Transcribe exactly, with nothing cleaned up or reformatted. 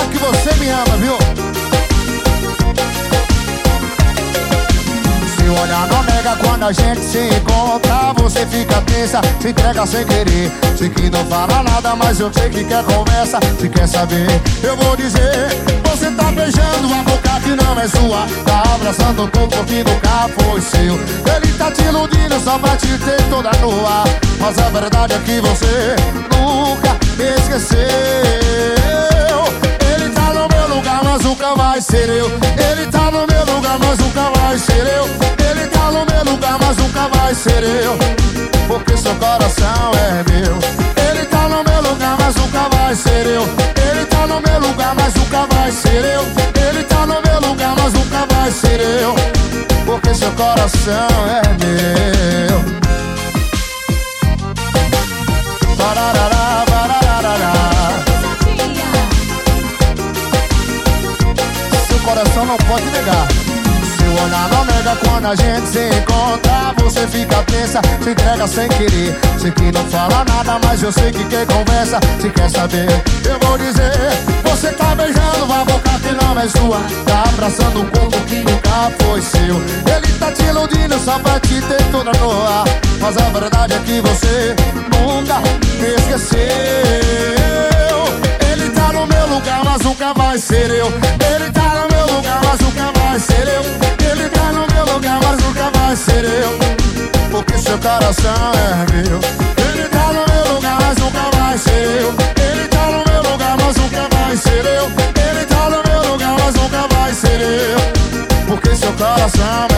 sabe que você me ama, viu? Seu olhar não nega quando a gente se encontra. Você fica tensa, se entrega sem querer. Sei que não fala nada, mas eu sei que quer conversa. Se quer saber, eu vou dizer. Você tá beijando uma boca que não é sua. Tá abraçando um corpo que nunca foi seu. Ele tá te iludindo só pra te ter toda nua. Mas a verdade é que você nunca me esqueceu. Ele tá no meu lugar, mas nunca vai ser eu. Ele tá no meu lugar, mas nunca vai ser eu. Ele tá no meu lugar, mas nunca vai ser eu. Porque seu coração é meu. Ele tá no meu lugar, mas nunca vai ser eu. Ele tá no meu lugar, mas nunca vai ser eu. Ele tá no meu lugar, mas nunca vai ser eu. Porque seu coração é meu. Bararará, bararará. Seu coração não pode negar. Seu olhar não nega quando a gente se encontra. Você fica tensa, se entrega sem querer. Sei que não fala nada, mas eu sei que quer conversa. Se quer saber, eu vou dizer. Você tá beijando uma boca que não é sua. Tá abraçando um corpo que nunca foi seu. Ele tá te iludindo só pra te ter toda nua. Mas a verdade é que você nunca me esqueceu. Ele tá no meu lugar, mas nunca vai ser eu. Ele tá no meu lugar, mas nunca vai ser eu. Ele tá no meu lugar, mas nunca vai ser eu. Porque seu coração é meu. Ele tá no meu lugar, mas nunca vai ser eu. Ele tá no meu lugar, mas nunca vai ser eu. Ele tá no meu lugar, mas nunca vai ser eu. Porque seu coração